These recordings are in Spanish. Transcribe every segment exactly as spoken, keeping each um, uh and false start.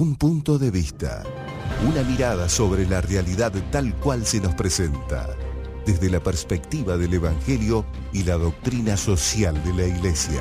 Un punto de vista, una mirada sobre la realidad tal cual se nos presenta, desde la perspectiva del Evangelio y la doctrina social de la Iglesia.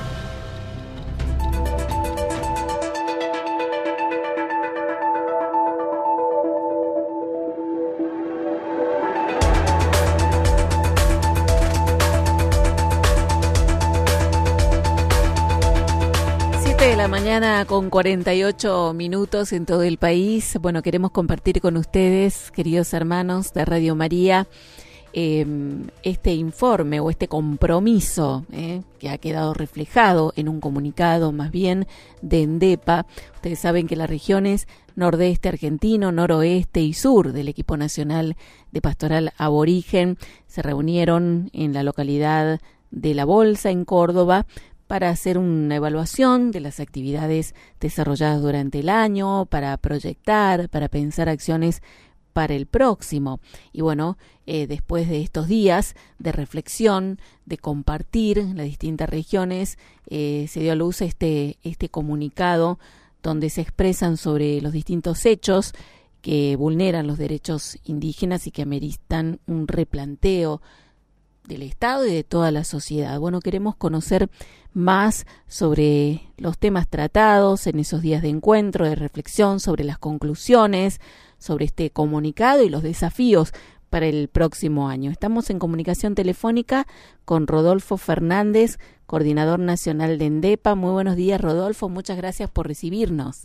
De la mañana con cuarenta y ocho minutos en todo el país. Bueno, queremos compartir con ustedes, queridos hermanos de Radio María, eh, este informe o este compromiso eh, que ha quedado reflejado en un comunicado más bien de ENDEPA. Ustedes saben que las regiones nordeste argentino, noroeste y sur del equipo nacional de pastoral aborigen se reunieron en la localidad de La Bolsa, en Córdoba, para hacer una evaluación de las actividades desarrolladas durante el año, para proyectar, para pensar acciones para el próximo. Y bueno, eh, después de estos días de reflexión, de compartir en las distintas regiones, eh, se dio a luz este, este comunicado donde se expresan sobre los distintos hechos que vulneran los derechos indígenas y que ameritan un replanteo del Estado y de toda la sociedad. Bueno, queremos conocer más sobre los temas tratados en esos días de encuentro, de reflexión, sobre las conclusiones, sobre este comunicado y los desafíos para el próximo año. Estamos en comunicación telefónica con Rodolfo Fernández, coordinador nacional de ENDEPA. Muy buenos días, Rodolfo. Muchas gracias por recibirnos.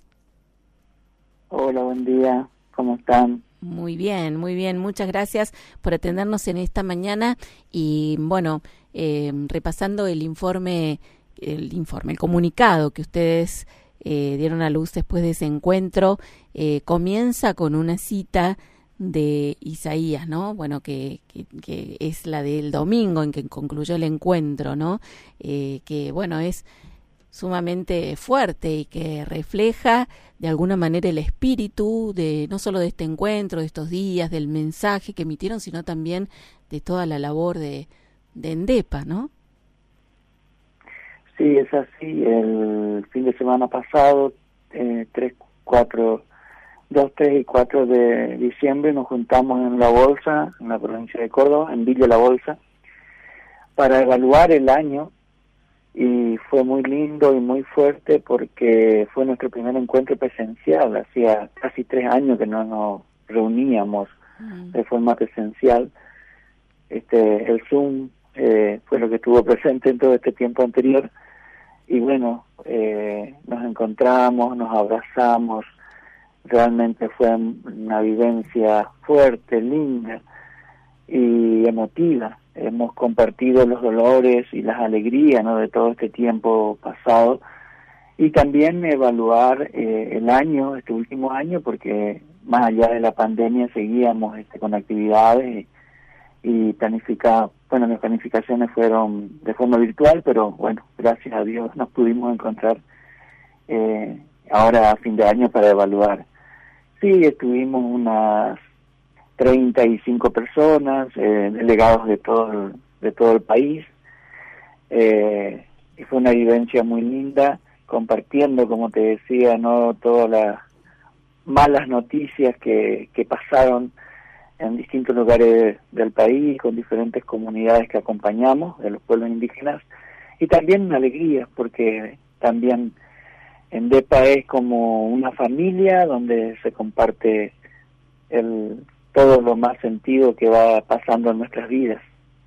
Hola, buen día. ¿Cómo están? Muy bien, muy bien. Muchas gracias por atendernos en esta mañana y, bueno, eh, repasando el informe, el informe, el comunicado que ustedes eh, dieron a luz después de ese encuentro, eh, comienza con una cita de Isaías, ¿no? Bueno, que, que, que es la del domingo en que concluyó el encuentro, ¿no? Eh, que, bueno, es sumamente fuerte y que refleja de alguna manera el espíritu de no solo de este encuentro, de estos días, del mensaje que emitieron, sino también de toda la labor de, de ENDEPA, ¿no? Sí, es así. El fin de semana pasado, eh, tres, cuatro, dos, tres y cuatro de diciembre, nos juntamos en La Bolsa, en la provincia de Córdoba, en Villa La Bolsa, para evaluar el año. Y fue muy lindo y muy fuerte porque fue nuestro primer encuentro presencial. Hacía casi tres años que no nos reuníamos mm. de forma presencial. Este, el Zoom eh, fue lo que estuvo presente en todo este tiempo anterior. Y bueno, eh, nos encontramos, nos abrazamos. Realmente fue una vivencia fuerte, linda y emotiva. Hemos compartido los dolores y las alegrías, ¿no?, de todo este tiempo pasado, y también evaluar eh, el año, este último año, porque más allá de la pandemia seguíamos este, con actividades y, y planificar, bueno, las planificaciones fueron de forma virtual, pero bueno, gracias a Dios nos pudimos encontrar eh, ahora a fin de año para evaluar. Sí, estuvimos unas treinta y cinco personas, eh, delegados de todo el, de todo el país, eh, y fue una vivencia muy linda, compartiendo, como te decía, no todas las malas noticias que, que pasaron en distintos lugares del país, con diferentes comunidades que acompañamos, de los pueblos indígenas, y también alegrías, porque también ENDEPA es como una familia donde se comparte el todo lo más sentido que va pasando en nuestras vidas.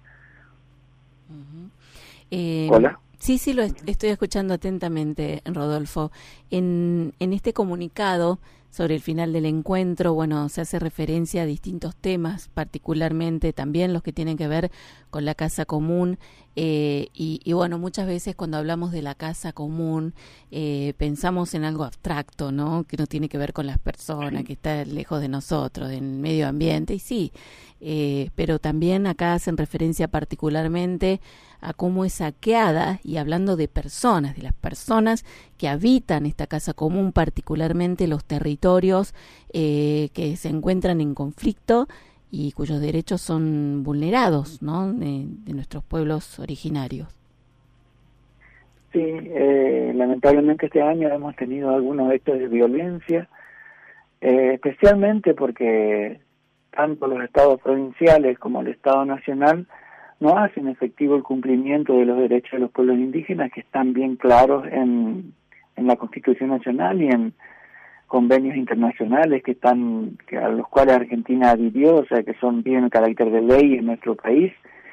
Uh-huh. eh, Hola. Sí, sí, lo est- estoy escuchando atentamente, Rodolfo. En, en este comunicado sobre el final del encuentro, bueno, se hace referencia a distintos temas, particularmente también los que tienen que ver con la casa común, eh, y, y bueno, muchas veces cuando hablamos de la casa común, eh, pensamos en algo abstracto, ¿no?, que no tiene que ver con las personas, que está lejos de nosotros, del medio ambiente, y sí, eh, pero también acá hacen referencia particularmente a cómo es saqueada, y hablando de personas, de las personas que habitan esta casa común, particularmente los territorios eh, que se encuentran en conflicto y cuyos derechos son vulnerados, ¿no?, de, de nuestros pueblos originarios. Sí, eh, lamentablemente este año hemos tenido algunos hechos de violencia, eh, especialmente porque tanto los estados provinciales como el Estado Nacional no hacen efectivo el cumplimiento de los derechos de los pueblos indígenas, que están bien claros en, en la Constitución Nacional y en convenios internacionales que están que a los cuales Argentina adhirió, o sea que son bien el carácter de ley en nuestro país.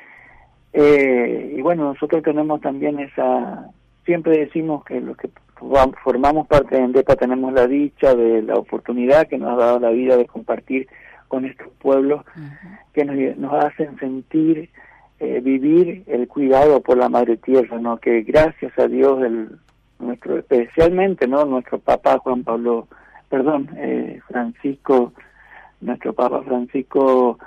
Eh, y bueno, nosotros tenemos también esa, siempre decimos que los que formamos parte de ENDEPA tenemos la dicha de la oportunidad que nos ha dado la vida de compartir con estos pueblos, uh-huh, que nos, nos hacen sentir, eh, vivir el cuidado por la madre tierra, ¿no? Que gracias a Dios, el nuestro especialmente, ¿no? Nuestro Papa Juan Pablo, perdón, eh, Francisco, nuestro Papa Francisco,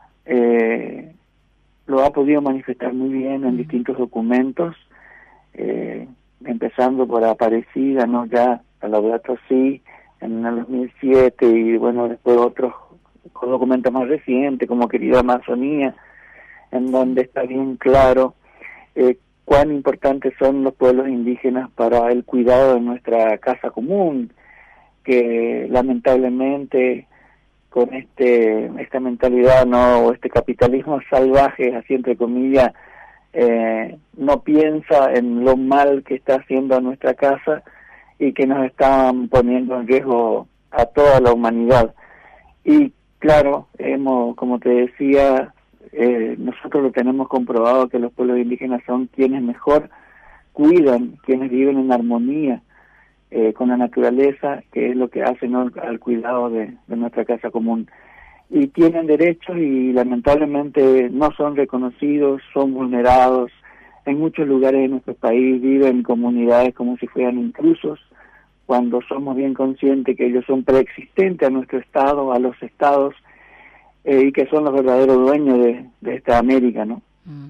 eh, lo ha podido manifestar muy bien en distintos documentos, eh, empezando por Aparecida, ¿no? Ya a Laudato Si en el dos mil siete y bueno, después otros con documentos más recientes como Querida Amazonía, en donde está bien claro eh, cuán importantes son los pueblos indígenas para el cuidado de nuestra casa común, que lamentablemente con este esta mentalidad, no, o este capitalismo salvaje, así entre comillas, eh, no piensa en lo mal que está haciendo a nuestra casa y que nos están poniendo en riesgo a toda la humanidad. Y claro, hemos, como te decía, eh, nosotros lo tenemos comprobado que los pueblos indígenas son quienes mejor cuidan, quienes viven en armonía eh, con la naturaleza, que es lo que hacen, ¿no?, al cuidado de, de nuestra casa común. Y tienen derechos y lamentablemente no son reconocidos, son vulnerados. En muchos lugares de nuestro país viven comunidades como si fueran intrusos, cuando somos bien conscientes que ellos son preexistentes a nuestro estado, a los estados, eh, y que son los verdaderos dueños de, de esta América, ¿no?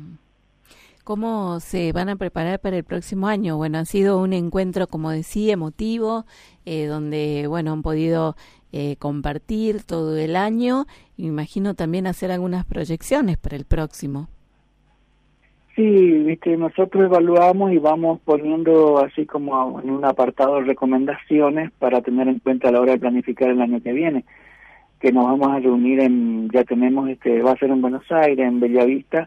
¿Cómo se van a preparar para el próximo año? Bueno, ha sido un encuentro, como decía, emotivo, eh, donde, bueno, han podido eh, compartir todo el año. Me imagino también hacer algunas proyecciones para el próximo. Sí, viste, nosotros evaluamos y vamos poniendo así como en un apartado de recomendaciones para tener en cuenta a la hora de planificar el año que viene, que nos vamos a reunir en, ya tenemos, este, va a ser en Buenos Aires, en Bellavista,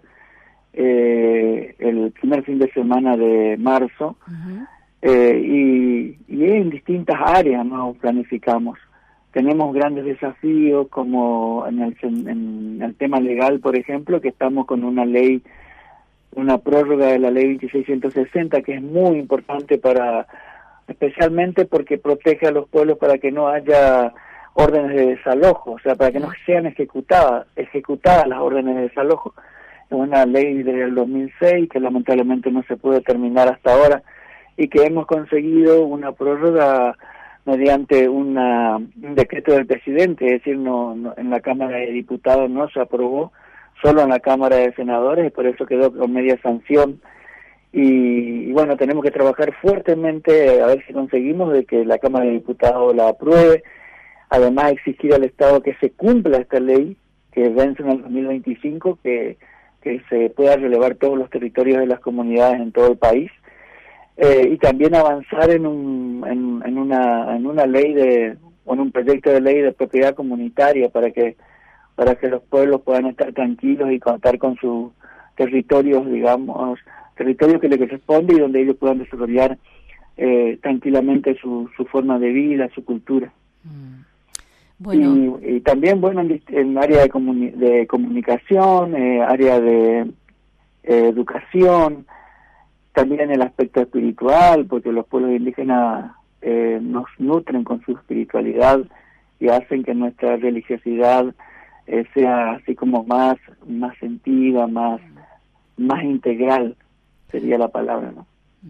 eh, el primer fin de semana de marzo, uh-huh, eh, y, y en distintas áreas nos planificamos. Tenemos grandes desafíos como en el, en el tema legal, por ejemplo, que estamos con una ley, una prórroga de la ley veintiséis ciento sesenta, que es muy importante para, especialmente porque protege a los pueblos para que no haya órdenes de desalojo, o sea, para que no sean ejecutadas, ejecutadas las órdenes de desalojo. Es una ley del dos mil seis que lamentablemente no se puede terminar hasta ahora y que hemos conseguido una prórroga mediante una, un decreto del presidente, es decir, no, no en la Cámara de Diputados no se aprobó, solo en la Cámara de Senadores, y por eso quedó con media sanción. Y, y bueno, tenemos que trabajar fuertemente a ver si conseguimos de que la Cámara de Diputados la apruebe. Además, exigir al Estado que se cumpla esta ley, que vence en el dos mil veinticinco, que, que se pueda relevar todos los territorios de las comunidades en todo el país. Eh, y también avanzar en, un, en, en, una, en una ley de, o en un proyecto de ley de propiedad comunitaria para que para que los pueblos puedan estar tranquilos y contar con sus territorios, digamos, territorios que les corresponde y donde ellos puedan desarrollar eh, tranquilamente su, su forma de vida, su cultura. Mm. Bueno. Y, y también, bueno, en, en área de, comuni de comunicación, eh, área de eh, educación, también el aspecto espiritual, porque los pueblos indígenas eh, nos nutren con su espiritualidad y hacen que nuestra religiosidad Eh, sea así como más más sentida, más más integral, sería la palabra, ¿no?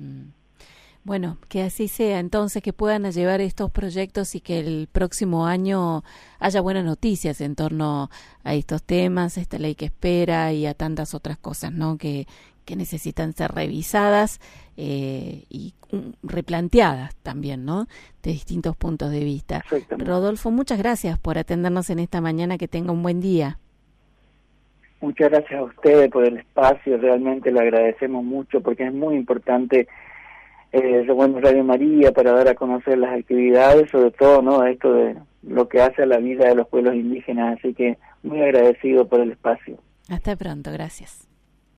Bueno, que así sea, entonces, que puedan llevar estos proyectos y que el próximo año haya buenas noticias en torno a estos temas, a esta ley que espera y a tantas otras cosas, ¿no?, que, que necesitan ser revisadas eh, y um, replanteadas también, ¿no?, de distintos puntos de vista. Rodolfo, muchas gracias por atendernos en esta mañana, que tenga un buen día. Muchas gracias a ustedes por el espacio, realmente le agradecemos mucho porque es muy importante eh, bueno, Radio María, para dar a conocer las actividades, sobre todo, ¿no?, esto de lo que hace a la vida de los pueblos indígenas, así que muy agradecido por el espacio. Hasta pronto, gracias.